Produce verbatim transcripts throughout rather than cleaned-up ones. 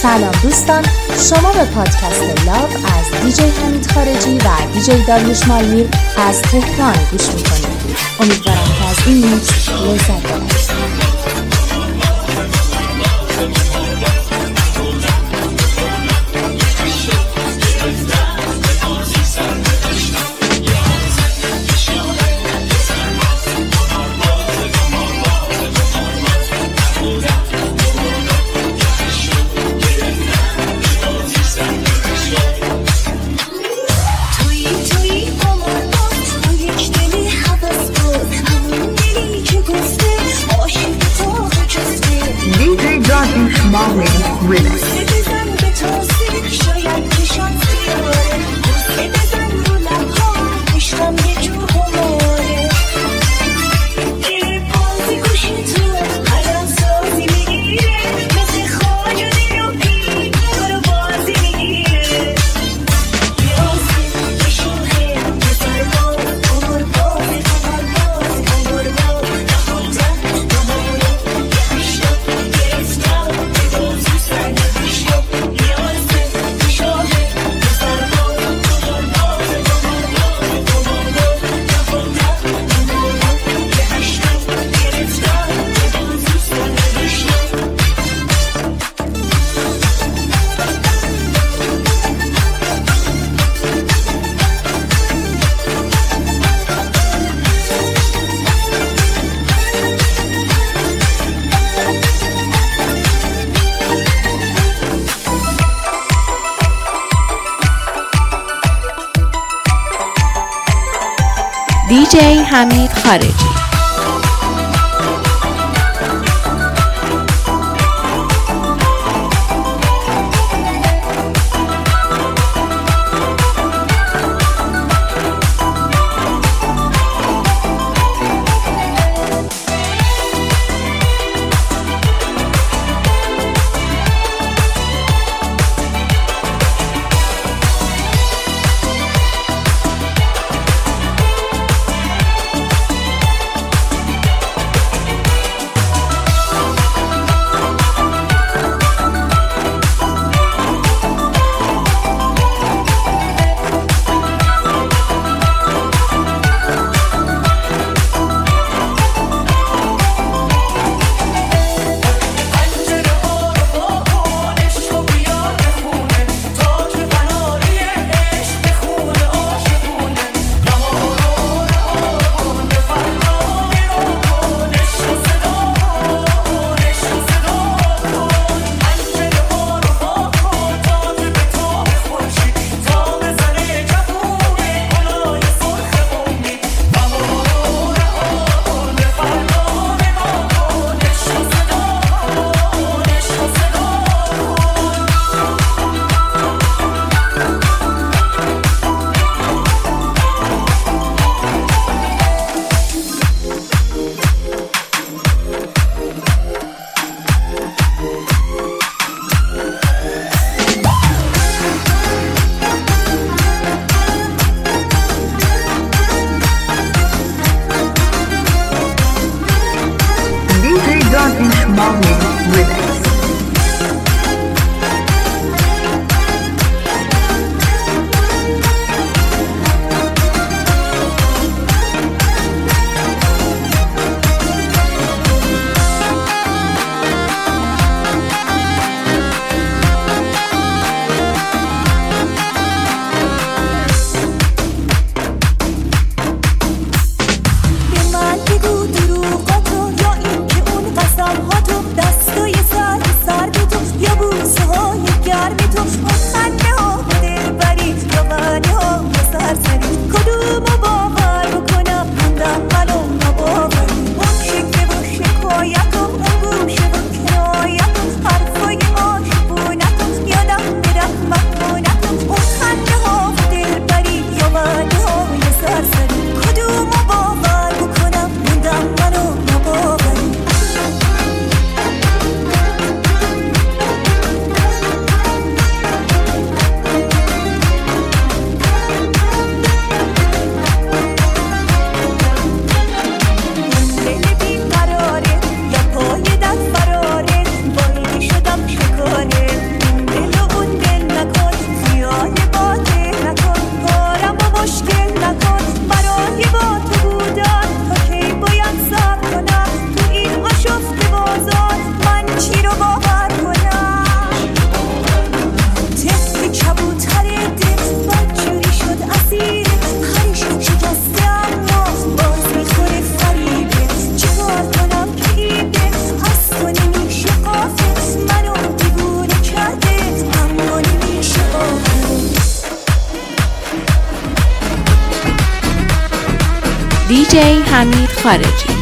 سلام دوستان، شما به پادکست لاو از دیجی حمید خارجی و دیجی داریوش مالمیر از تهران گوش میکنید. امیدوارم که از این میکس لذت ببرید. دیجی حمید خارجی. به من بگو دروغاتو یا این که اون قسم هاتو دستای سر دیجی حمید خارجی.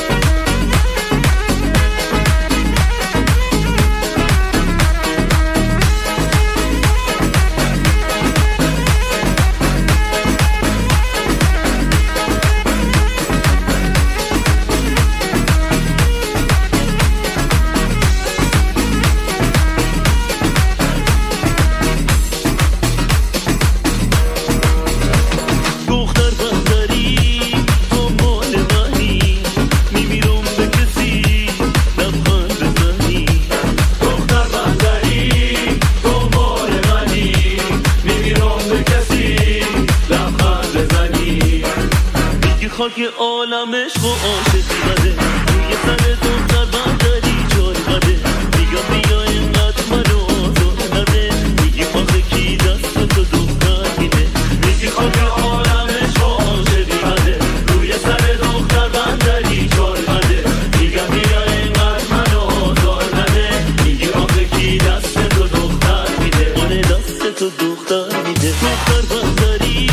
خاک عالمش و عاشقی بده روی سر دختر بندری چار بده بیا بیا اینقدر منو آزار نده میگی آخه کی دست تو دختر میده میگی خاک عالمش و عاشقی بده روی سر دختر بندری چار بده میگم بیا اینقدر منو آزار نده میگی آخه کی دست تو دختر میده آره دست تو دختر میده دختر بندری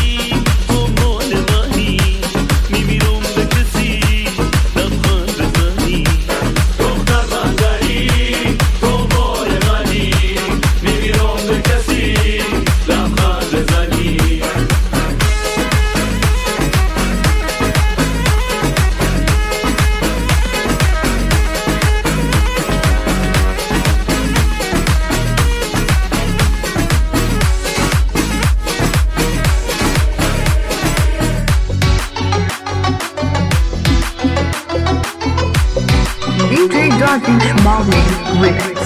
دیجی داریوش مالیر ریمیکس.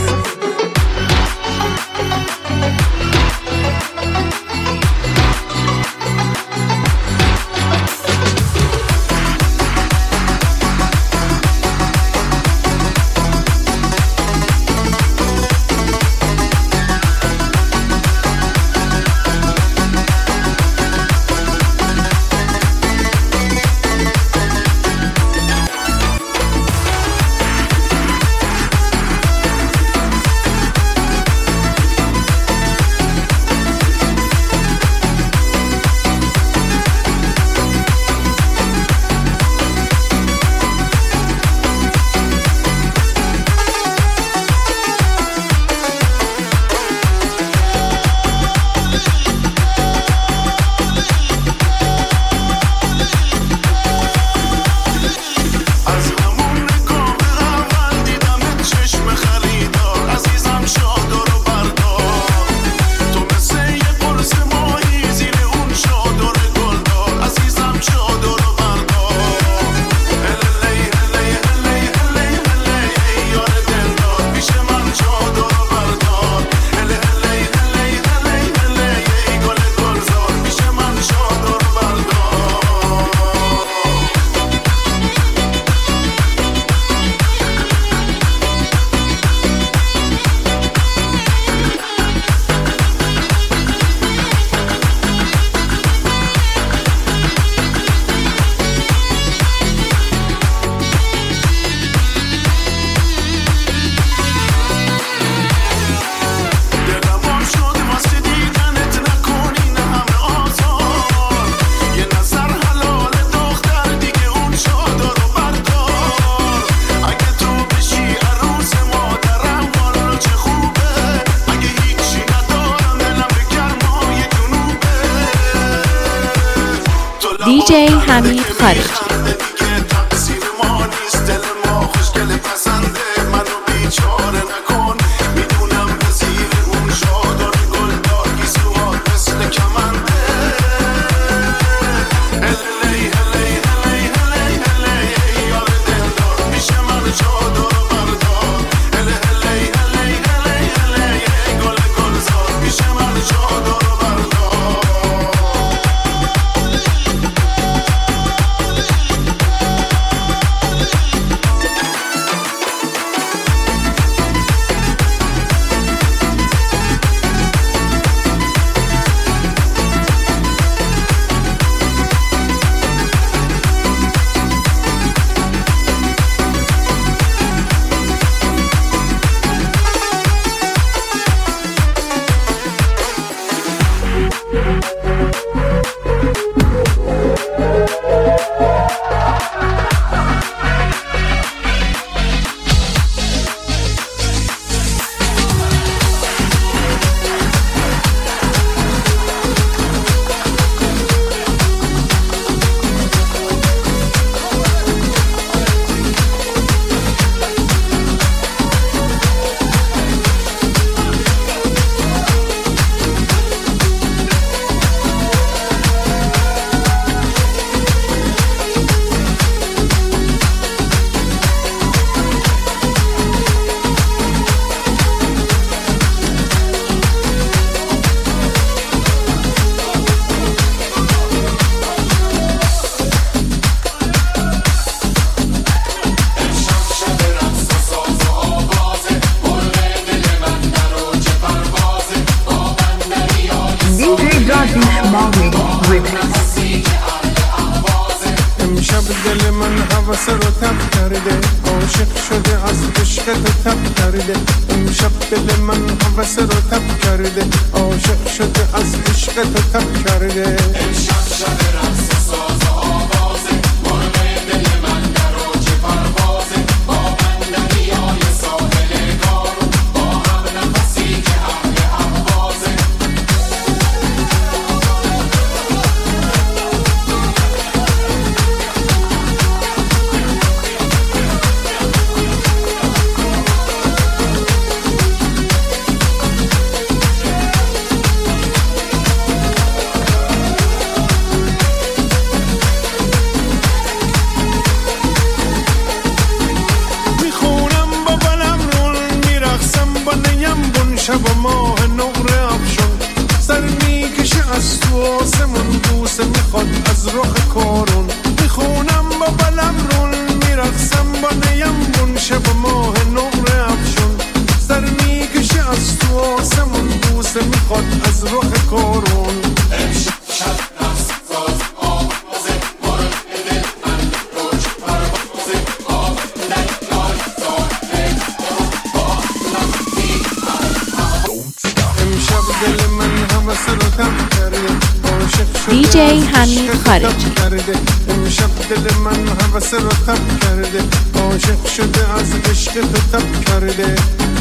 دیجی حمید خارجی. دل من هوس رو تب کرده، عاشق شده از عشق تو تب کرده. امشب دل من هوس رو تب کرده، عاشق شده از عشق تو تب کرده. امشب شب رقص و ساز و آوازه، مرغ دل من در اوج پروازه. با من دریای ساحل کارون، با هم نفسی که اهل اهوازه. شب و ماه نقره افشون، سر میکشه از تو آسمون، بوسه میخواد از رخ کارون. میخونم با بلم رون، میرقصم با نیمون. شب و ماه نقره افشون، سر میکشه از تو آسمون، بوسه میخواد از رخ کارون. امشب شب رقص ساز آوازه، مرغ دل من روج پروازه. با دریای ساحل کارون، با نفسی امشب دل من هوس رو تب کرده، عاشق شده دی جی از حمید عشق خارجی. تب کرده. امشب دل من هوس رو تب کرده، عاشق شده از عشق تو تب کرده.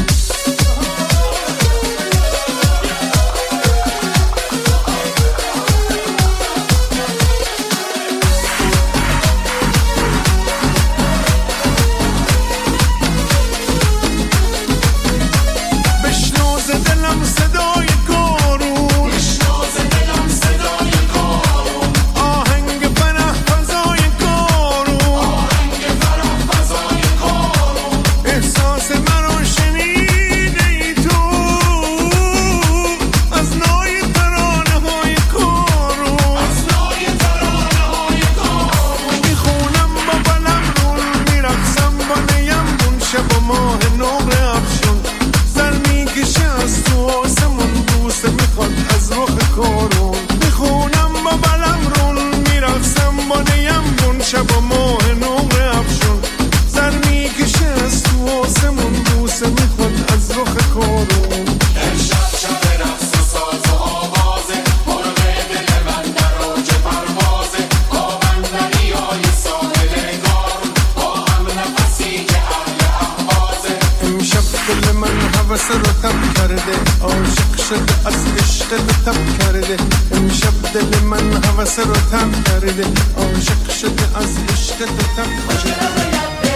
هوس رو تب کرده، عاشق شده از عشق تو تب کرده. امشب دل من هوس رو تب کرده، عاشق شده از عشق تو تب کرده.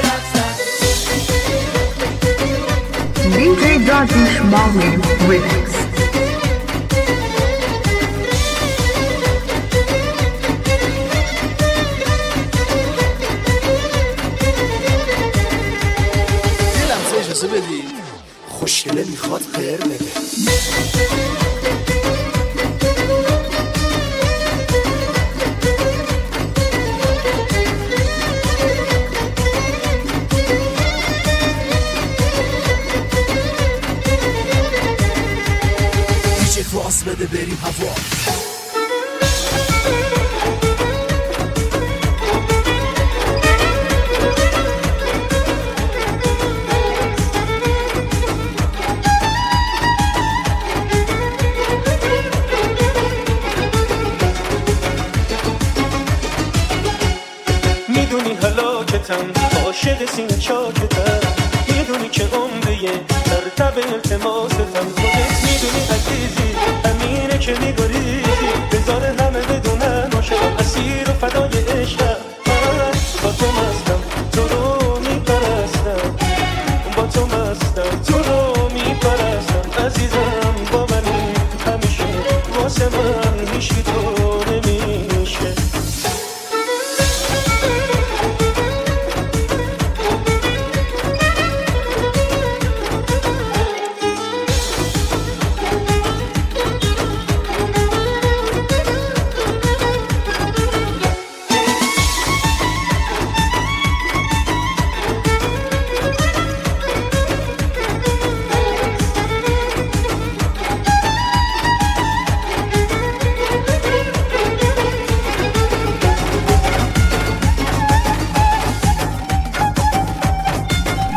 دی جی داریوش مالوی ریمیکس. یه لحظه اجازه بدید، خوشگله میخواد قهر بده. دیجی راست بده بریم هوا. عاشق سینه چاکتم، میدونی که عمریه در تب التماستم. خودت میدونی عزیزی همینه که میگریزی، بذار همه بدونن عاشقم، اسیر و فدای عشقم. من با تو مستم، تو رو میپرستم، با تو مستم، تو رو میپرستم. عزیزم با منی همیشه، واسه من هیچی تو نمیشه.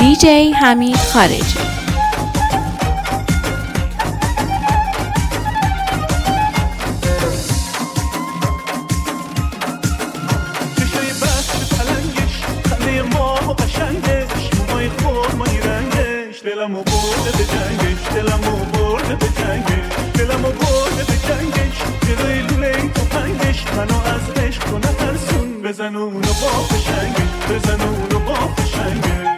دیجی حمید خارجی. دلمو برده به جنگش دلمو برده به جنگش دلمو برده به جنگش جلوی لوله تفنگش منو از عشق تو نترسون بزن اونو با فشنگش بزن اونو با فشنگش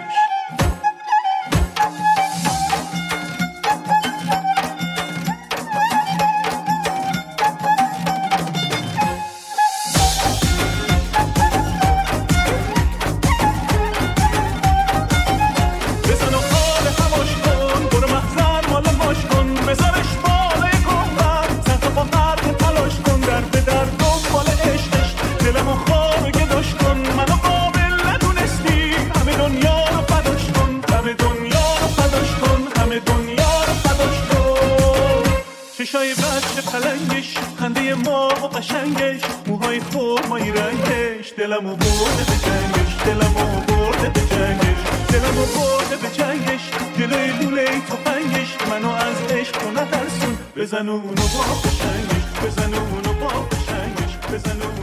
چشای بچه پلنگش خنده ما و قشنگش موهای خرمایی رنگش دلمو برده به جنگش دلمو برده به جنگش دلمو برده به جنگش جلوی لوله تفنگش منو از عشق تو نترسون بزن اونو با قشنگش بزن اونو با قشنگش بزن اونو